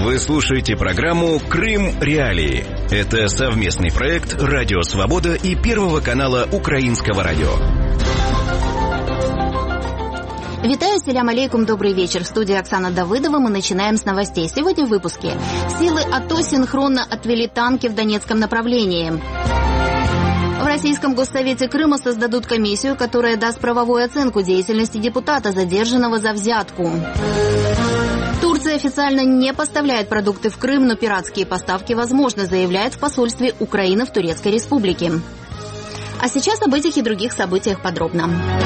Вы слушаете программу «Крым. Реалии». Это совместный проект «Радио Свобода» и Первого канала Украинского радио. Витаю, селям алейкум, добрый вечер. В студии Оксана Давыдова. Мы начинаем с новостей. Сегодня в выпуске. Силы АТО синхронно отвели танки в Донецком направлении. В Российском Госсовете Крыма создадут комиссию, которая даст правовую оценку деятельности депутата, задержанного за взятку. Турция официально не поставляет продукты в Крым, но пиратские поставки возможны, заявляет в посольстве Украины в Турецкой Республике. А сейчас об этих и других событиях подробно.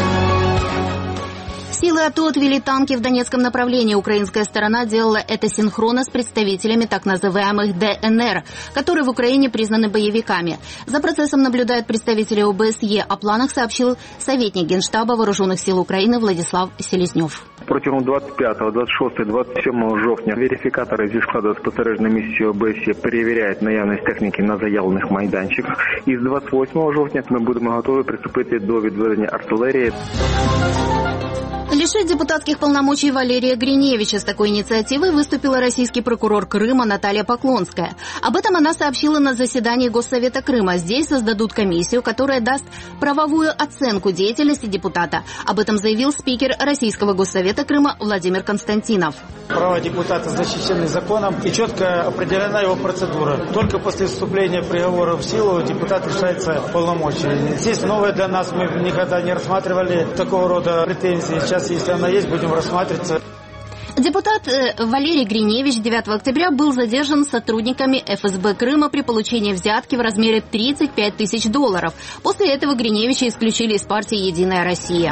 Силы АТО отвели танки в Донецком направлении. Украинская сторона делала это синхронно с представителями так называемых ДНР, которые в Украине признаны боевиками. За процессом наблюдают представители ОБСЕ. О планах сообщил советник Генштаба Вооруженных сил Украины Владислав Селезнев. Протягом 25, 26, 27 жовтня верифікатори зі складу спостережної місії ОБСЄ перевіряють наявність техніки на заявлених майданчиках. І з 28 жовтня ми будемо готові приступити до відведення артилерії. Лишить депутатских полномочий Валерия Гриневича. С такой инициативой выступила российский прокурор Крыма Наталья Поклонская. Об этом она сообщила на заседании Госсовета Крыма. Здесь создадут комиссию, которая даст правовую оценку деятельности депутата. Об этом заявил спикер Российского Госсовета Крыма Владимир Константинов. Права депутата защищены законом и четко определена его процедура. Только после вступления приговора в силу депутат лишается полномочий. Здесь новое для нас, мы никогда не рассматривали такого рода претензии. Сейчас, если она есть, будем рассматривать. Депутат Валерий Гриневич 9 октября был задержан сотрудниками ФСБ Крыма при получении взятки в размере $35 тысяч. После этого Гриневича исключили из партии «Единая Россия».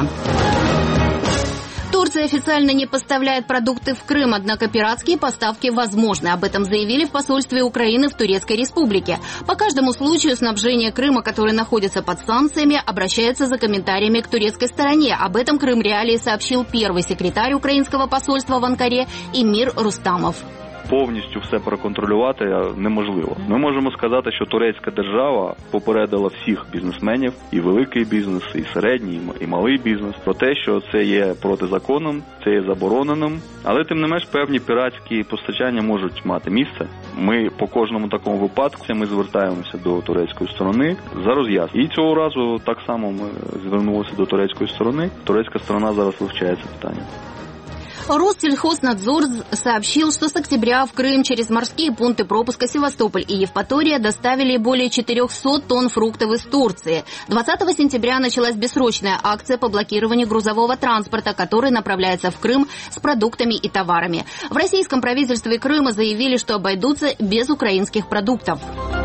Турция официально не поставляет продукты в Крым, однако пиратские поставки возможны. Об этом заявили в посольстве Украины в Турецкой Республике. По каждому случаю снабжение Крыма, который находится под санкциями, обращается за комментариями к турецкой стороне. Об этом Крым Реалии сообщил первый секретарь украинского посольства в Анкаре Эмир Рустамов. Повністю все проконтролювати неможливо. Ми можемо сказати, що турецька держава попередила всіх бізнесменів, і великий бізнес, і середній, і малий бізнес, про те, що це є протизаконним, це є забороненим, але тим не менш певні піратські постачання можуть мати місце. Ми по кожному такому випадку ми звертаємося до турецької сторони за роз'яснення. І цього разу так само ми звернулися до турецької сторони. Турецька сторона зараз вивчає це питання. Россельхознадзор сообщил, что с октября в Крым через морские пункты пропуска Севастополь и Евпатория доставили более 400 тонн фруктов из Турции. 20 сентября началась бессрочная акция по блокированию грузового транспорта, который направляется в Крым с продуктами и товарами. В российском правительстве Крыма заявили, что обойдутся без украинских продуктов.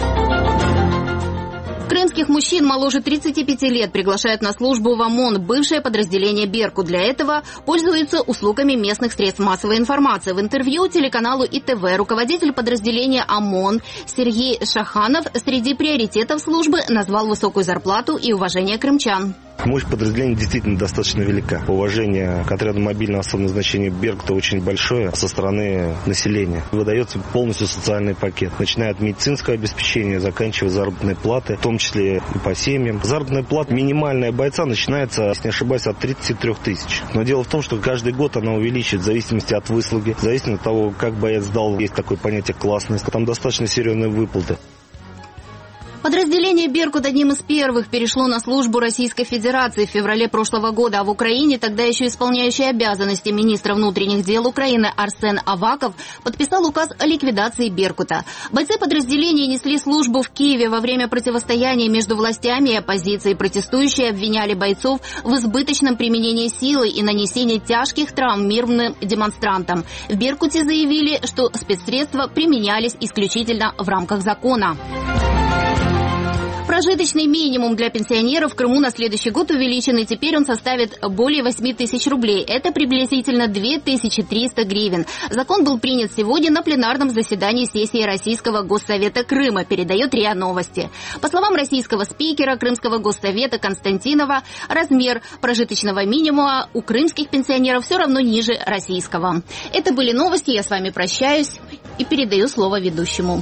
Крымских мужчин моложе 35 лет приглашают на службу в ОМОН, бывшее подразделение «Беркут». Для этого пользуются услугами местных средств массовой информации. В интервью телеканалу ИТВ руководитель подразделения ОМОН Сергей Шаханов среди приоритетов службы назвал высокую зарплату и уважение крымчан. Мощь подразделения действительно достаточно велика. Уважение к отряду мобильного особого назначения «Беркута» очень большое со стороны населения. Выдается полностью социальный пакет, начиная от медицинского обеспечения, заканчивая заработной платы, в том числе и по семьям. Заработная плата минимальная бойца начинается, если не ошибаюсь, от 33 тысяч. Но дело в том, что каждый год она увеличивает в зависимости от выслуги, в зависимости от того, как боец сдал. Есть такое понятие классность. Там достаточно серьезные выплаты. Подразделение «Беркут» одним из первых перешло на службу Российской Федерации в феврале прошлого года, а в Украине тогда еще исполняющий обязанности министра внутренних дел Украины Арсен Аваков подписал указ о ликвидации «Беркута». Бойцы подразделения несли службу в Киеве во время противостояния между властями и оппозицией. Протестующие обвиняли бойцов в избыточном применении силы и нанесении тяжких травм мирным демонстрантам. В «Беркуте» заявили, что спецсредства применялись исключительно в рамках закона. Прожиточный минимум для пенсионеров в Крыму на следующий год увеличен, и теперь он составит более 8 тысяч рублей. Это приблизительно 2300 гривен. Закон был принят сегодня на пленарном заседании сессии Российского Госсовета Крыма, передает РИА Новости. По словам российского спикера Крымского Госсовета Константинова, размер прожиточного минимума у крымских пенсионеров все равно ниже российского. Это были новости, я с вами прощаюсь и передаю слово ведущему.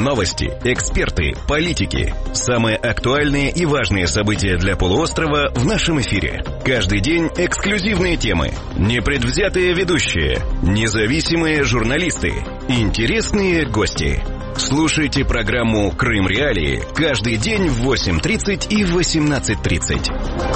Новости, эксперты, политики. Самые актуальные и важные события для полуострова в нашем эфире. Каждый день эксклюзивные темы, непредвзятые ведущие, независимые журналисты, интересные гости. Слушайте программу «Крым Реалии» каждый день в 8:30 и 18:30.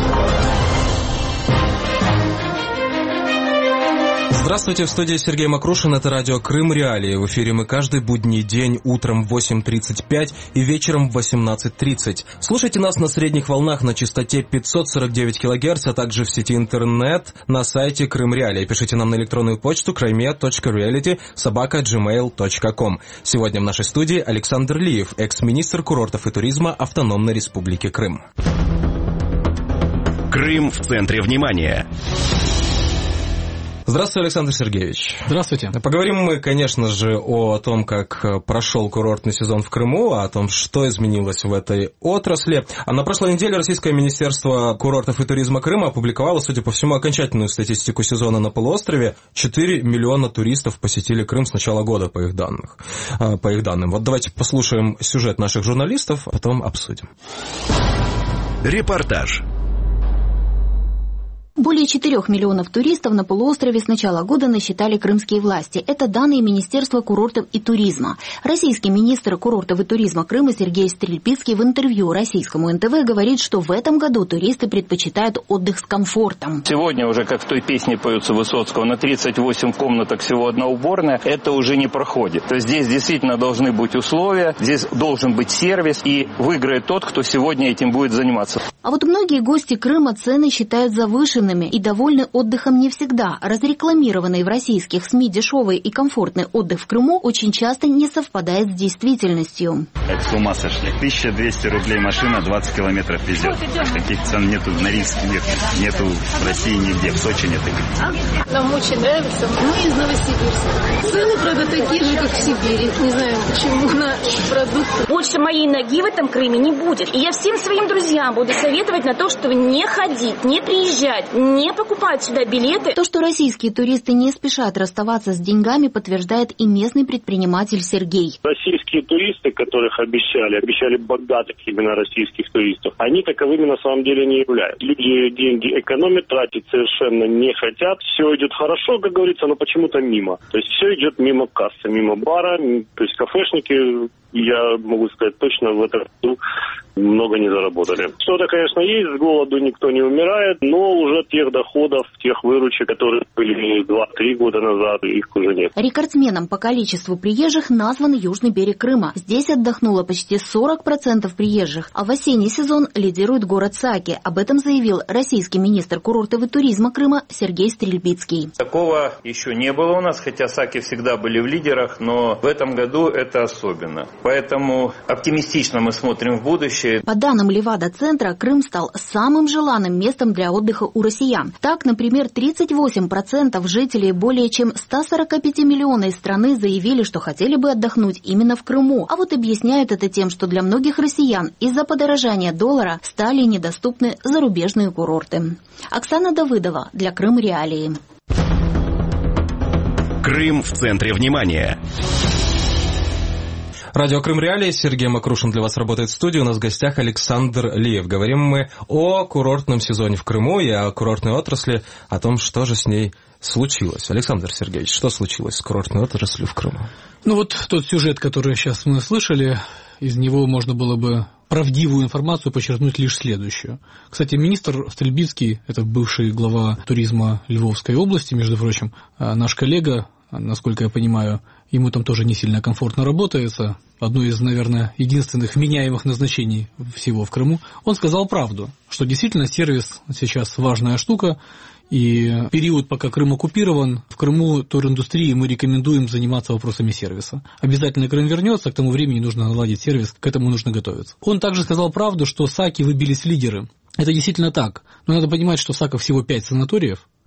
Здравствуйте, в студии Сергей Макрушин, это радио «Крым Реалии». В эфире мы каждый будний день утром в 8:35 и вечером в 18:30. Слушайте нас на средних волнах на частоте 549 кГц, а также в сети интернет на сайте Крым Реалии. Пишите нам на электронную почту krime.reality@gmail.com. Сегодня в нашей студии Александр Лиев, экс-министр курортов и туризма Автономной Республики Крым. Крым в центре внимания. Здравствуйте, Александр Сергеевич. Здравствуйте. Поговорим мы, конечно же, о том, как прошел курортный сезон в Крыму, о том, что изменилось в этой отрасли. А на прошлой неделе Российское министерство курортов и туризма Крыма опубликовало, судя по всему, окончательную статистику сезона на полуострове. 4 миллиона туристов посетили Крым с начала года, по их данным. Вот давайте послушаем сюжет наших журналистов, а потом обсудим. Репортаж. Более 4 миллионов туристов на полуострове с начала года насчитали крымские власти. Это данные Министерства курортов и туризма. Российский министр курортов и туризма Крыма Сергей Стрельбицкий в интервью российскому НТВ говорит, что в этом году туристы предпочитают отдых с комфортом. Сегодня уже, как в той песне поется Высоцкого, на 38 комнаток всего одна уборная, это уже не проходит. То есть здесь действительно должны быть условия, здесь должен быть сервис, и выиграет тот, кто сегодня этим будет заниматься. А вот многие гости Крыма цены считают завышенными и довольны отдыхом не всегда. Разрекламированный в российских СМИ дешевый и комфортный отдых в Крыму очень часто не совпадает с действительностью. Это с ума сошли. 1200 рублей машина, 20 километров везет. Таких цен нету на Рильске, нету в России нигде, в Сочи нет таких. Нам очень нравится. Мы из Новосибирска. Цены, правда, такие же, как в Сибири. Не знаю, почему на продукты. Больше моей ноги в этом Крыме не будет. И я всем своим друзьям буду советовать на то, чтобы не ходить, не приезжать, не покупать сюда билеты. То, что российские туристы не спешат расставаться с деньгами, подтверждает и местный предприниматель Сергей. Российские туристы, которых обещали богатых именно российских туристов, они таковыми на самом деле не являются. Люди деньги экономят, тратить совершенно не хотят. Все идет хорошо, как говорится, но почему-то мимо. То есть все идет мимо кассы, мимо бара. То есть кафешники, я могу сказать точно, в этом году много не заработали. Что-то, конечно, есть, с голоду никто не умирает, но уже тех доходов, тех выручек, которые были 2-3 года назад, их уже нет. Рекордсменом по количеству приезжих назван южный берег Крыма. Здесь отдохнуло почти 40% приезжих, а в осенний сезон лидирует город Саки. Об этом заявил российский министр курортов и туризма Крыма Сергей Стрельбицкий. Такого еще не было у нас, хотя Саки всегда были в лидерах, но в этом году это особенно. Поэтому оптимистично мы смотрим в будущее. По данным Левада-центра, Крым стал самым желанным местом для отдыха у россиян. Так, например, 38% жителей более чем 145-миллионной страны заявили, что хотели бы отдохнуть именно в Крыму. А вот объясняют это тем, что для многих россиян из-за подорожания доллара стали недоступны зарубежные курорты. Оксана Давыдова для Крым Реалии. Крым в центре внимания. Радио «Крым Реалии», Сергей Макрушин для вас работает в студии. У нас в гостях Александр Лиев. Говорим мы о курортном сезоне в Крыму и о курортной отрасли, о том, что же с ней случилось. Александр Сергеевич, что случилось с курортной отраслью в Крыму? Ну вот тот сюжет, который сейчас мы слышали, из него можно было бы правдивую информацию подчеркнуть лишь следующую. Кстати, министр Стрельбицкий, это бывший глава туризма Львовской области, между прочим, наш коллега, насколько я понимаю, ему там тоже не сильно комфортно работается. Одно из, наверное, единственных вменяемых назначений всего в Крыму. Он сказал правду, что действительно сервис сейчас важная штука. И период, пока Крым оккупирован, в Крыму туриндустрии мы рекомендуем заниматься вопросами сервиса. Обязательно Крым вернется, к тому времени нужно наладить сервис, к этому нужно готовиться. Он также сказал правду, что Саки выбились в лидеры. Это действительно так. Но надо понимать, что в Сака всего 5 санаториев.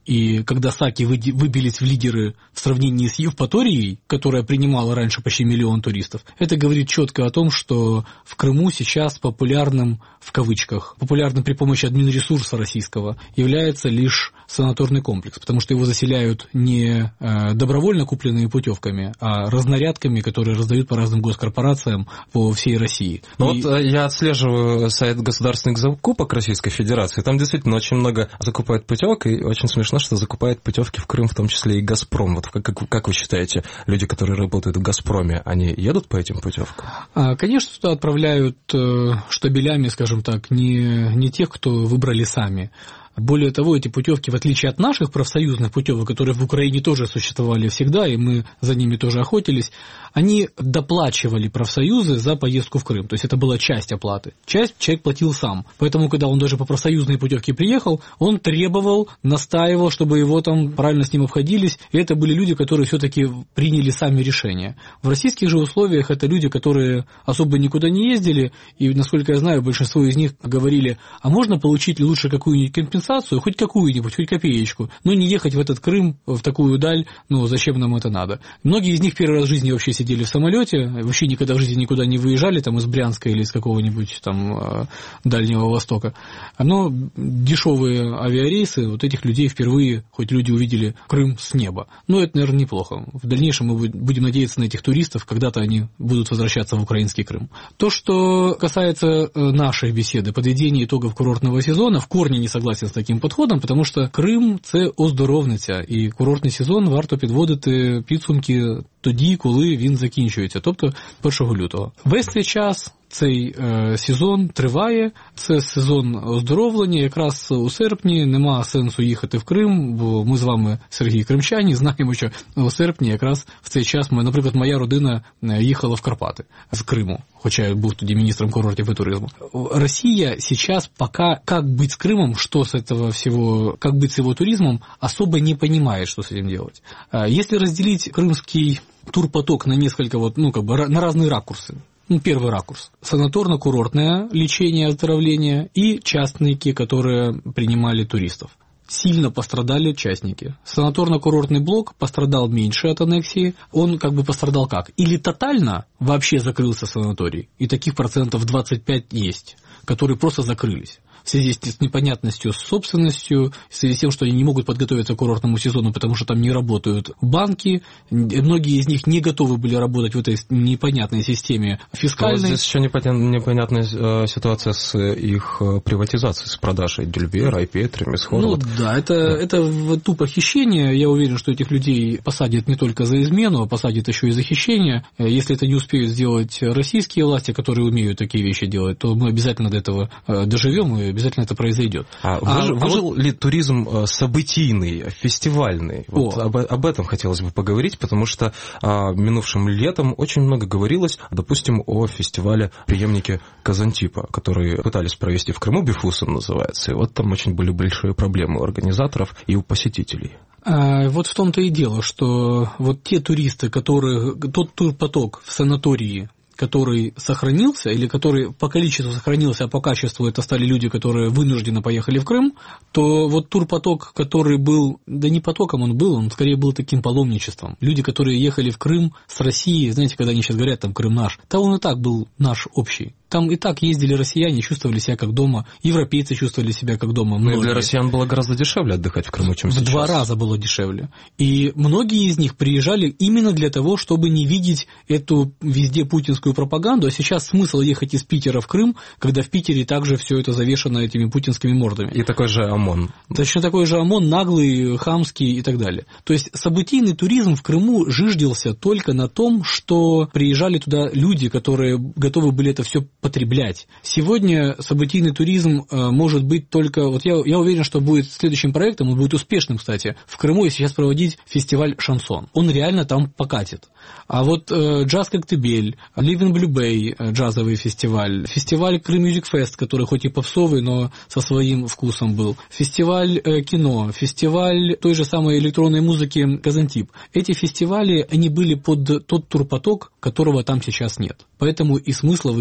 И когда Саки выбились в лидеры в сравнении с Евпаторией, которая принимала раньше почти 1 миллион туристов, это говорит четко о том, что в Крыму сейчас популярным, в кавычках, популярным при помощи админресурса российского является лишь санаторный комплекс, потому что его заселяют не добровольно купленными путевками, а разнарядками, которые раздают по разным госкорпорациям по всей России. Вот я отслеживаю сайт государственных закупок Российской Федерации, там действительно очень много закупают путевок, и очень смешно, что закупает путевки в Крым в том числе и «Газпром». Вот как вы считаете, люди, которые работают в «Газпроме», они едут по этим путевкам? Конечно, туда отправляют штабелями, скажем так, не тех, кто выбрали сами. Более того, эти путевки, в отличие от наших профсоюзных путевок, которые в Украине тоже существовали всегда, и мы за ними тоже охотились, они доплачивали профсоюзы за поездку в Крым. То есть это была часть оплаты. Часть человек платил сам. Поэтому, когда он даже по профсоюзной путевке приехал, он требовал, настаивал, чтобы его там правильно с ним обходились. И это были люди, которые все-таки приняли сами решение. В российских же условиях это люди, которые особо никуда не ездили. И, насколько я знаю, большинство из них говорили, а можно получить лучше какую-нибудь компенсацию, хоть какую-нибудь, хоть копеечку, но не ехать в этот Крым, в такую даль, зачем нам это надо. Многие из них первый раз в жизни вообще сидели в самолете, вообще никогда в жизни никуда не выезжали, там из Брянска или из какого-нибудь там Дальнего Востока. Но дешевые авиарейсы, вот этих людей впервые, хоть люди увидели Крым с неба. Но это, наверное, неплохо. В дальнейшем мы будем надеяться на этих туристов, когда-то они будут возвращаться в украинский Крым. То, что касается нашей беседы, подведения итогов курортного сезона, в корне не согласен з таким підходом, тому що Крим – це оздоровниця, і курортний сезон варто підводити підсумки тоді, коли він закінчується, тобто 1 лютого. Весь цей час цей сезон триває, це сезон оздоровлення, якраз у серпні нема сенсу їхати в Крим, бо ми з вами, Сергій, кримчані, знаємо, що у серпні якраз в цей час, наприклад, моя родина їхала в Карпати з Криму, хоча я був тоді міністром курортів и туризма. Россия сейчас пока, как быть с Крымом, что с этого всего, как быть с его туризмом, особо не понимает, что с этим делать. Если разделить крымский турпоток на несколько, на разные ракурсы. Первый ракурс – санаторно-курортное лечение, оздоровление и частники, которые принимали туристов. Сильно пострадали частники. Санаторно-курортный блок пострадал меньше от аннексии. Он пострадал как? Или тотально вообще закрылся санаторий, и таких процентов 25 есть, которые просто закрылись. В связи с непонятностью с собственностью, в связи с тем, что они не могут подготовиться к курортному сезону, потому что там не работают банки, многие из них не готовы были работать в этой непонятной системе фискальной. Но здесь еще непонятная ситуация с их приватизацией, с продажей Дюльбера, Айпетри, Мисхор. Это тупо хищение. Я уверен, что этих людей посадят не только за измену, а посадят еще и за хищение. Если это не успеют сделать российские власти, которые умеют такие вещи делать, то мы обязательно до этого доживем и обязательно это произойдет. Выжил ли туризм событийный, фестивальный? Об этом хотелось бы поговорить, потому что минувшим летом очень много говорилось, допустим, о фестивале «Преемники Казантипа», который пытались провести в Крыму, Бифусом называется, и вот там очень были большие проблемы у организаторов и у посетителей. Вот в том-то и дело, что вот те туристы, тот турпоток в санатории, который сохранился, или который по количеству сохранился, а по качеству это стали люди, которые вынужденно поехали в Крым, то вот турпоток, который был, да не потоком он скорее был таким паломничеством. Люди, которые ехали в Крым с России, знаете, когда они сейчас говорят, там, Крым наш, то он и так был наш общий. Там и так ездили россияне, чувствовали себя как дома, европейцы чувствовали себя как дома. Но для россиян было гораздо дешевле отдыхать в Крыму, чем сейчас. В 2 раза было дешевле. И многие из них приезжали именно для того, чтобы не видеть эту везде путинскую пропаганду, а сейчас смысл ехать из Питера в Крым, когда в Питере также все это завешено этими путинскими мордами. И такой же ОМОН. Точно такой же ОМОН, наглый, хамский и так далее. То есть событийный туризм в Крыму жиждился только на том, что приезжали туда люди, которые готовы были это все потреблять. Сегодня событийный туризм может быть только... Вот я уверен, что будет следующим проектом, он будет успешным, кстати, в Крыму, если сейчас проводить фестиваль «Шансон». Он реально там покатит. А вот «Джаз Коктебель», «Living Blue Bay», джазовый фестиваль, фестиваль «Крым Music Fest», который хоть и попсовый, но со своим вкусом был, фестиваль кино, фестиваль той же самой электронной музыки «Казантип». Эти фестивали, они были под тот турпоток, которого там сейчас нет. Поэтому и смысла в их проведении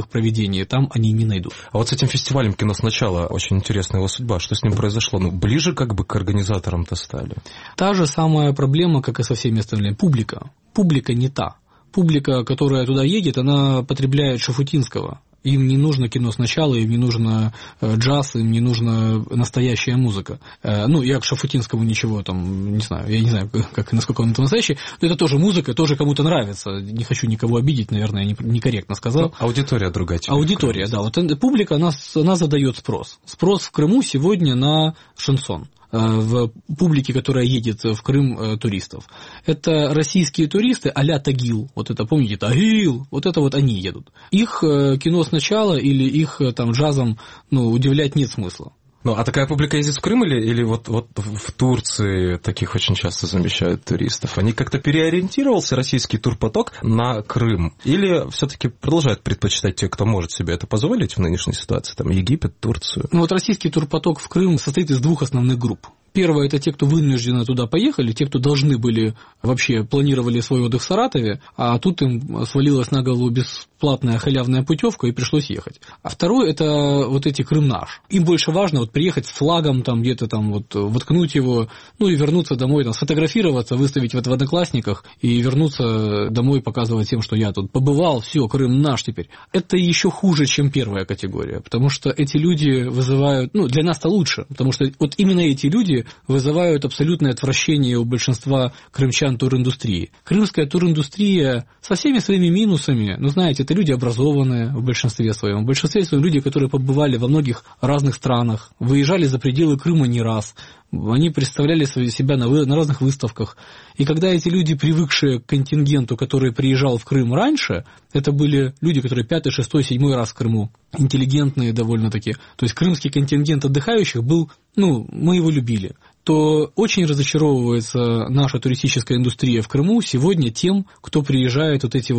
наслаждения там они не найдут. А вот с этим фестивалем «Кино сначала» очень интересная его судьба. Что с ним произошло? Ближе как бы к организаторам-то стали. Та же самая проблема, как и со всеми остальными. Публика. Публика не та. Публика, которая туда едет, она потребляет Шафутинского. Им не нужно кино сначала, им не нужно джаз, им не нужна настоящая музыка. Я к Шафутинскому ничего там не знаю, я не знаю, насколько он это настоящий, но это тоже музыка, тоже кому-то нравится. Не хочу никого обидеть, наверное, я некорректно сказал. Аудитория другая. Аудитория, да. Вот публика, она задает спрос. Спрос в Крыму сегодня на шансон. В публике, которая едет в Крым туристов. Это российские туристы а-ля Тагил. Вот это, помните, Тагил, вот это вот они едут. Их кино сначала или их там джазом удивлять нет смысла. А такая публика ездит в Крым или вот в Турции таких очень часто замещают туристов? Они как-то переориентировался российский турпоток на Крым? Или все-таки продолжают предпочитать те, кто может себе это позволить в нынешней ситуации? Там Египет, Турцию? Российский турпоток в Крым состоит из двух основных групп. Первое – это те, кто вынужденно туда поехали, те, кто должны были, вообще планировали свой отдых в Саратове, а тут им свалилась на голову бесплатная халявная путевка и пришлось ехать. А второе – это вот эти Крым наш. Им больше важно приехать с флагом, там где-то там воткнуть его, и вернуться домой, там, сфотографироваться, выставить в Одноклассниках и вернуться домой, показывать всем, что я тут побывал, все, Крым наш теперь. Это еще хуже, чем первая категория, потому что эти люди вызывают, для нас-то лучше, потому что вот именно эти люди вызывают абсолютное отвращение у большинства крымчан туриндустрии. Крымская туриндустрия со всеми своими минусами, знаете, это люди образованные в большинстве своем. В большинстве своем люди, которые побывали во многих разных странах, выезжали за пределы Крыма не раз, они представляли себя на разных выставках. И когда эти люди, привыкшие к контингенту, который приезжал в Крым раньше, это были люди, которые 5-й, 6-й, 7-й раз в Крыму, интеллигентные довольно-таки. То есть крымский контингент отдыхающих был, мы его любили. То очень разочаровывается наша туристическая индустрия в Крыму сегодня тем, кто приезжает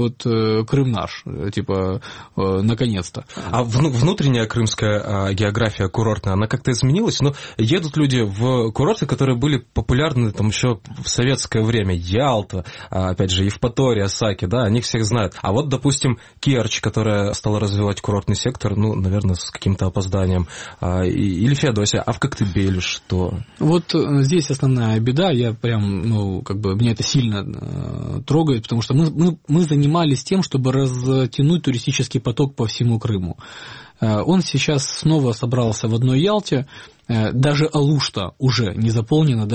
Крым наш, наконец-то. А внутренняя крымская география курортная, она как-то изменилась? Едут люди в курорты, которые были популярны там еще в советское время. Ялта, опять же, Евпатория, Саки, да, они всех знают. А вот, допустим, Керчь, которая стала развивать курортный сектор, наверное, с каким-то опозданием, или Феодосия, а в Коктебеле что? Здесь основная беда, я прям, меня это сильно трогает, потому что мы занимались тем, чтобы растянуть туристический поток по всему Крыму. Он сейчас снова собрался в одной Ялте, даже Алушта уже не заполнена,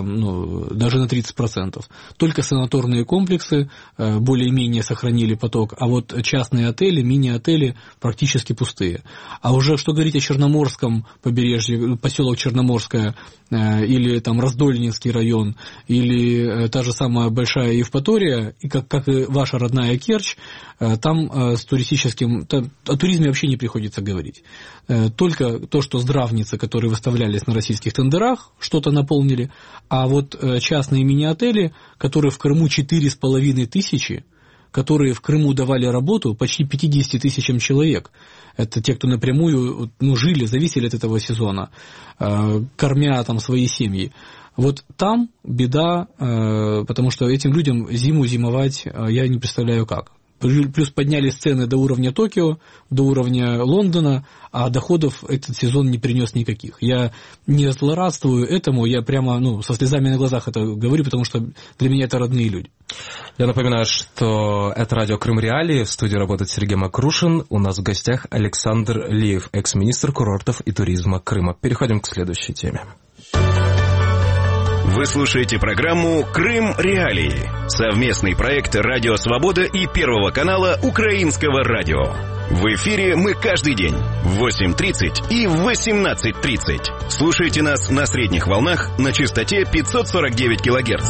даже на 30%. Только санаторные комплексы более-менее сохранили поток, а вот частные отели, мини-отели практически пустые. А уже что говорить о Черноморском побережье, поселок Черноморское, или там Раздольнинский район, или та же самая Большая Евпатория, и как и ваша родная Керчь, там с туристическим... О туризме вообще не приходится говорить. Только то, что здравницы, которые выставлялись на российских тендерах, что-то наполнили, а вот частные мини-отели, которые в Крыму 4500, которые в Крыму давали работу почти 50 тысячам человек. Это те, кто напрямую жили, зависели от этого сезона, кормя там свои семьи. Вот там беда, потому что этим людям зиму зимовать я не представляю как. Плюс подняли цены до уровня Токио, до уровня Лондона, а доходов этот сезон не принес никаких. Я не злорадствую этому, я прямо со слезами на глазах это говорю, потому что для меня это родные люди. Я напоминаю, что это радио «Крым Реалии». В студии работает Сергей Макрушин. У нас в гостях Александр Лиев, экс-министр курортов и туризма Крыма. Переходим к следующей теме. Вы слушаете программу «Крым Реалии». Совместный проект «Радио Свобода» и Первого канала Украинского радио. В эфире мы каждый день в 8:30 и в 18:30. Слушайте нас на средних волнах на частоте 549 кГц.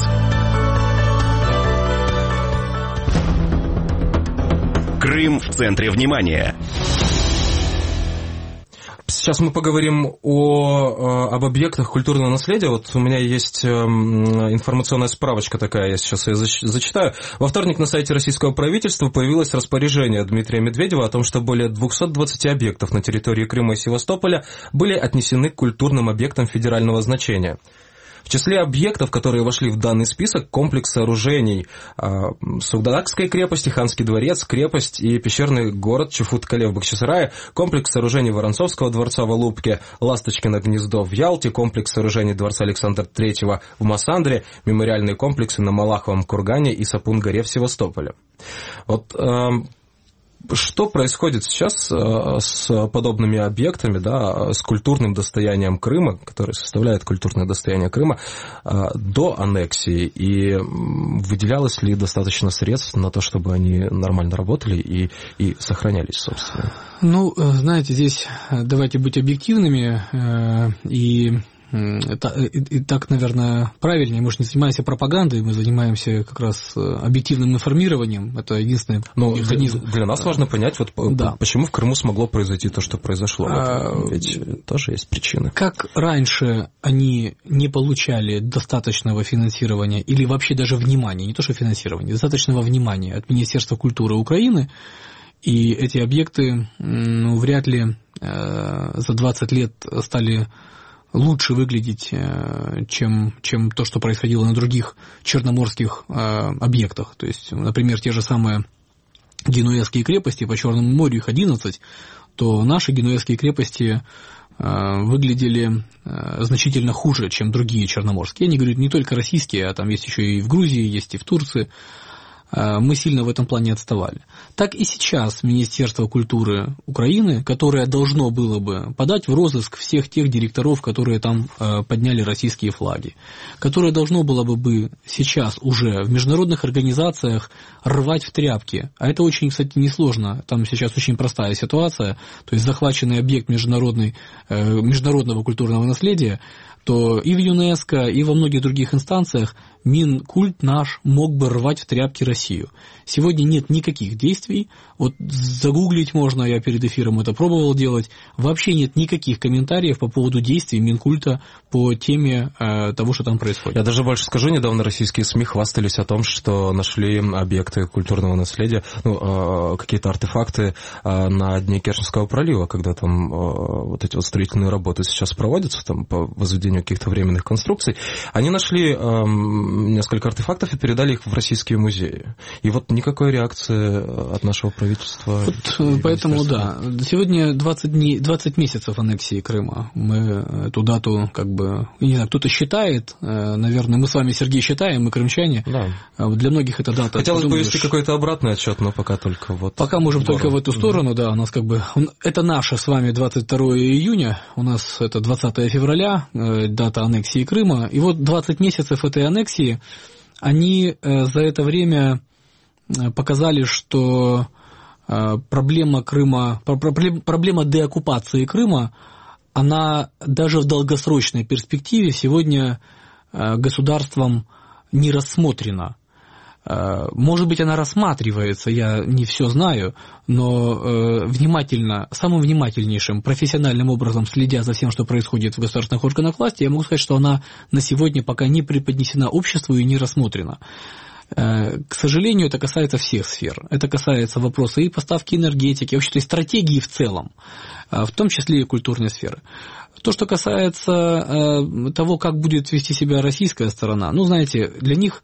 Крым в центре внимания. Сейчас мы поговорим об объектах культурного наследия. Вот у меня есть информационная справочка такая, я сейчас ее зачитаю. Во вторник на сайте российского правительства появилось распоряжение Дмитрия Медведева о том, что более 220 объектов на территории Крыма и Севастополя были отнесены к культурным объектам федерального значения. В числе объектов, которые вошли в данный список, комплекс сооружений Сугдакской крепости, Ханский дворец, крепость и пещерный город Чуфут-Кале в Бахчисарае, комплекс сооружений Воронцовского дворца в Алупке, Ласточкино гнездо в Ялте, комплекс сооружений дворца Александра III в Массандре, мемориальные комплексы на Малаховом кургане и Сапун-горе в Севастополе. Вот что происходит сейчас с подобными объектами, да, с культурным достоянием Крыма, который составляет культурное достояние Крыма, до аннексии, и выделялось ли достаточно средств на то, чтобы они нормально работали и сохранялись, собственно? Ну, знаете, здесь давайте быть объективными, и так, наверное, правильнее. Мы же не занимаемся пропагандой, мы занимаемся как раз объективным информированием. Это единственный механизм. Для нас важно понять, вот почему в Крыму смогло произойти то, что произошло. Ведь тоже есть причины. Как раньше они не получали достаточного финансирования или вообще даже внимания, не то что финансирования, достаточного внимания от Министерства культуры Украины, и эти объекты вряд ли за 20 лет стали лучше выглядеть, чем то, что происходило на других черноморских объектах. То есть, например, те же самые генуэзские крепости по Черному морю, их 11, то наши генуэзские крепости выглядели значительно хуже, чем другие черноморские. Я не говорю не только российские, а там есть еще и в Грузии, есть и в Турции. Мы сильно в этом плане отставали. Так и сейчас Министерство культуры Украины, которое должно было бы подать в розыск всех тех директоров, которые там подняли российские флаги, которое должно было бы сейчас уже в международных организациях рвать в тряпки. А это очень, кстати, несложно. Там сейчас очень простая ситуация. То есть захваченный объект международного культурного наследия, то и в ЮНЕСКО, и во многих других инстанциях Минкульт наш мог бы рвать в тряпки Россию. Сегодня нет никаких действий. Вот загуглить можно, я перед эфиром это пробовал делать. Вообще нет никаких комментариев по поводу действий Минкульта по теме того, что там происходит. Я даже больше скажу, недавно российские СМИ хвастались о том, что нашли объекты культурного наследия, какие-то артефакты на дне Керченского пролива, когда там вот эти вот строительные работы сейчас проводятся там, по возведению каких-то временных конструкций. Они нашли несколько артефактов и передали их в российские музеи. И вот никакой реакции от нашего правительства. Вот поэтому, да. Сегодня 20 месяцев аннексии Крыма. Мы эту дату, не знаю, кто-то считает, наверное, мы с вами, Сергей, считаем, мы крымчане. Да. Для многих это дата. Хотелось бы вести какой-то обратный отчет, но пока только вот. Пока можем только в эту сторону, да. У нас это наше с вами 22 июня, у нас это 20 февраля, дата аннексии Крыма. И вот 20 месяцев этой аннексии, они за это время показали, что проблема Крыма, проблема деоккупации Крыма, она даже в долгосрочной перспективе сегодня государством не рассмотрена. Может быть, она рассматривается, я не все знаю, но самым внимательнейшим, профессиональным образом следя за всем, что происходит в государственных органах власти, я могу сказать, что она на сегодня пока не преподнесена обществу и не рассмотрена. К сожалению, это касается всех сфер. Это касается вопроса и поставки энергетики, вообще-то и стратегии в целом, в том числе и культурной сферы. То, что касается того, как будет вести себя российская сторона, знаете, для них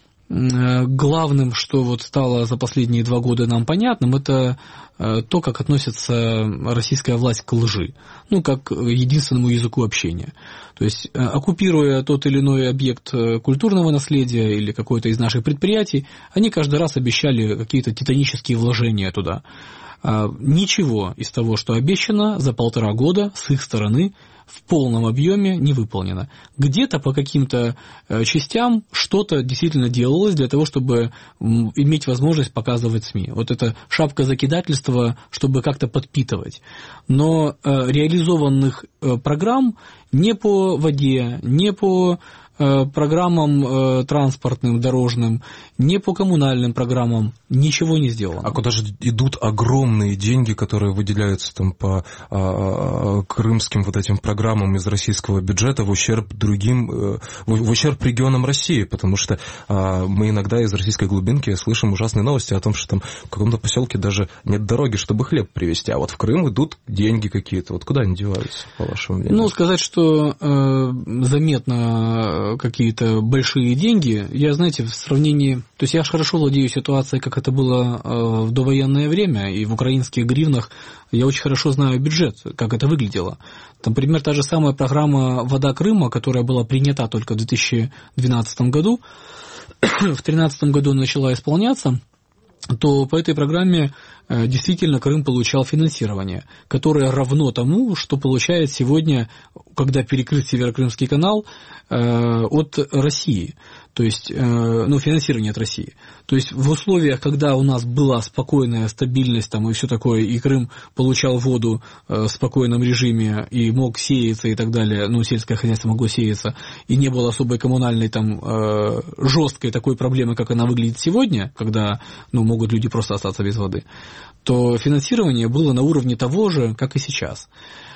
главным, что вот стало за последние 2 года нам понятным, это то, как относится российская власть к лжи, как к единственному языку общения. То есть, оккупируя тот или иной объект культурного наследия или какое-то из наших предприятий, они каждый раз обещали какие-то титанические вложения туда. Ничего из того, что обещано, за 1,5 года с их стороны в полном объеме не выполнено. Где-то по каким-то частям что-то действительно делалось для того, чтобы иметь возможность показывать СМИ. Вот это шапка закидательства, чтобы как-то подпитывать. Но реализованных программ не по воде, не по программам транспортным, дорожным, не по коммунальным программам, ничего не сделано. А куда же идут огромные деньги, которые выделяются там по крымским вот этим программам из российского бюджета в ущерб другим, в ущерб регионам России? Потому что мы иногда из российской глубинки слышим ужасные новости о том, что там в каком-то поселке даже нет дороги, чтобы хлеб привезти, а вот в Крым идут деньги какие-то. Вот куда они деваются, по вашему мнению? Сказать, что заметно какие-то большие деньги. Я, знаете, в сравнении... То есть я же хорошо владею ситуацией, как это было в довоенное время, и в украинских гривнах я очень хорошо знаю бюджет, как это выглядело. Например, та же самая программа «Вода Крыма», которая была принята только в 2012 году, в 2013 году начала исполняться, то по этой программе действительно Крым получал финансирование, которое равно тому, что получает сегодня, когда перекрыт Северокрымский канал, от России, то есть финансирование от России. То есть в условиях, когда у нас была спокойная стабильность там, и все такое, и Крым получал воду в спокойном режиме и мог сеяться и так далее, сельское хозяйство могло сеяться, и не было особой коммунальной там жесткой такой проблемы, как она выглядит сегодня, когда могут люди просто остаться без воды, то финансирование было на уровне того же, как и сейчас.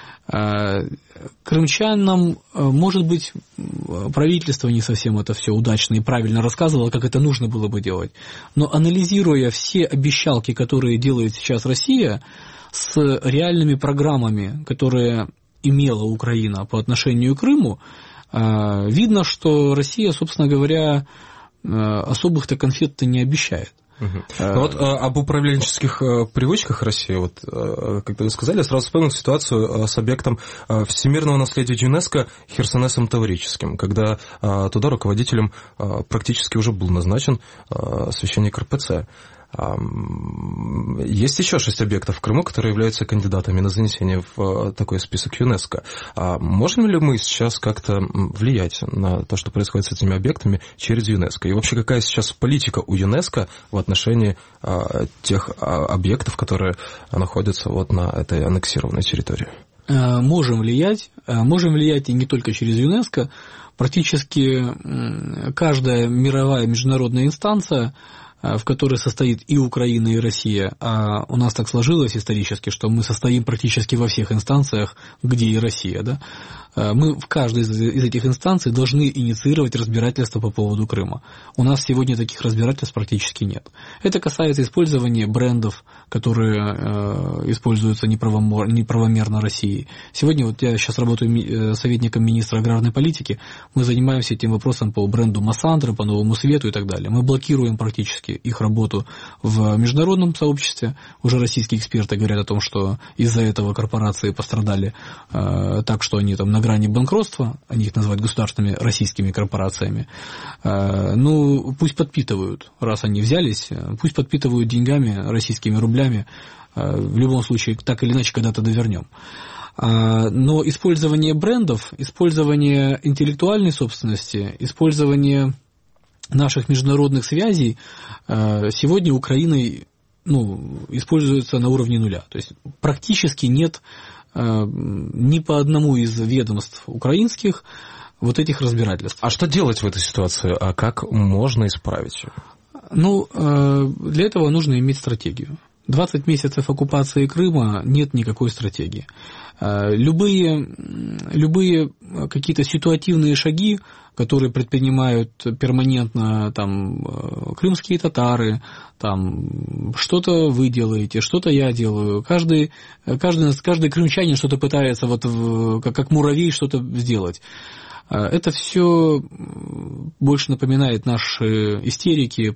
Крымчанам, может быть, правительство не совсем это все удачно и правильно рассказывало, как это нужно было бы делать. Но анализируя все обещалки, которые делает сейчас Россия, с реальными программами, которые имела Украина по отношению к Крыму, видно, что Россия, собственно говоря, особых-то конфет-то не обещает. Об управленческих привычках России, как вы сказали, я сразу вспомнил ситуацию с объектом всемирного наследия ЮНЕСКО Херсонесом Таврическим, когда туда руководителем практически уже был назначен священник РПЦ. Есть еще 6 объектов в Крыму, которые являются кандидатами на занесение в такой список ЮНЕСКО. Можем ли мы сейчас как-то влиять на то, что происходит с этими объектами через ЮНЕСКО? И вообще, какая сейчас политика у ЮНЕСКо в отношении тех объектов, которые находятся на этой аннексированной территории? Можем влиять и не только через ЮНЕСКо. Практически каждая мировая международная инстанция, в которой состоит и Украина, и Россия, а у нас так сложилось исторически, что мы состоим практически во всех инстанциях, где и Россия, да? Мы в каждой из этих инстанций должны инициировать разбирательство по поводу Крыма. У нас сегодня таких разбирательств практически нет. Это касается использования брендов, которые используются неправомерно Россией. Сегодня я сейчас работаю советником министра аграрной политики, мы занимаемся этим вопросом по бренду Массандра, по Новому Свету и так далее. Мы блокируем практически их работу в международном сообществе. Уже российские эксперты говорят о том, что из-за этого корпорации пострадали так, что они там на грани банкротства, они их называют государственными российскими корпорациями. Пусть подпитывают, раз они взялись, пусть подпитывают деньгами, российскими рублями. В любом случае, так или иначе, когда-то довернем. Но использование брендов, использование интеллектуальной собственности, использование наших международных связей сегодня Украиной используется на уровне нуля. То есть практически нет ни по одному из ведомств украинских этих разбирательств. А что делать в этой ситуации? А как можно исправить? Для этого нужно иметь стратегию. 20 месяцев оккупации Крыма, нет никакой стратегии. Любые какие-то ситуативные шаги, которые предпринимают перманентно крымские татары, что-то вы делаете, что-то я делаю. Каждый крымчанин что-то пытается как муравей что-то сделать. Это все больше напоминает наши истерики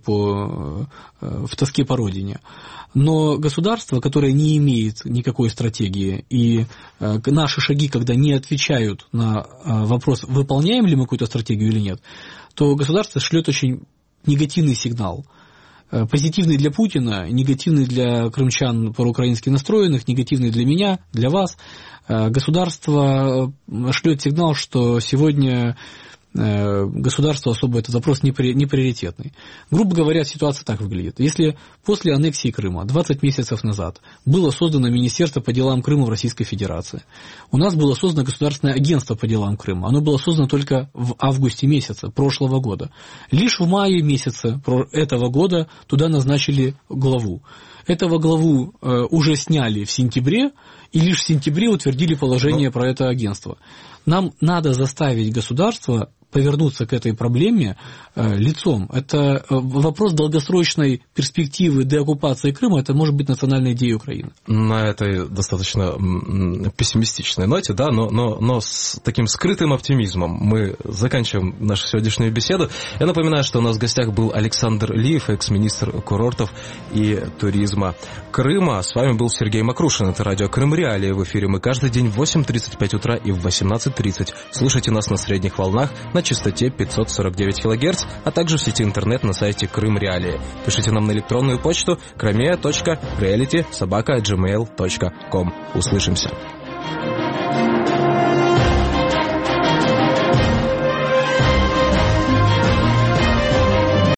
в тоске по родине. Но государство, которое не имеет никакой стратегии, и наши шаги, когда не отвечают на вопрос, выполняем ли мы какую-то стратегию или нет, то государство шлет очень негативный сигнал. Позитивный для Путина, негативный для крымчан проукраински настроенных, негативный для меня, для вас. Государство шлет сигнал, что сегодня государству особо этот вопрос не приоритетный. Грубо говоря, ситуация так выглядит. Если после аннексии Крыма 20 месяцев назад было создано Министерство по делам Крыма в Российской Федерации, у нас было создано Государственное агентство по делам Крыма, оно было создано только в августе месяце прошлого года. Лишь в мае месяце этого года туда назначили главу. Этого главу уже сняли в сентябре, и лишь в сентябре утвердили положение про это агентство. Нам надо заставить государство повернуться к этой проблеме лицом. Это вопрос долгосрочной перспективы деоккупации Крыма, это может быть национальная идея Украины. На этой достаточно пессимистичной ноте, да, но с таким скрытым оптимизмом мы заканчиваем нашу сегодняшнюю беседу. Я напоминаю, что у нас в гостях был Александр Лиев, экс-министр курортов и туризма Крыма. С вами был Сергей Макрушин. Это радио Крым Реалии. В эфире мы каждый день в 8:35 утра и в 18:30. Слушайте нас на средних волнах на частоте 549 кГц, а также в сети интернет на сайте Крым Реалии. Пишите нам на электронную почту kramea.reality@gmail.com. Услышимся.